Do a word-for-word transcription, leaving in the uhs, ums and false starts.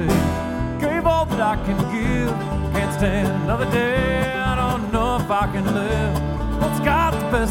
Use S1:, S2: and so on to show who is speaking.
S1: take. Gave all that I can give. Can't stand another day. I don't know if I can live. What's got the best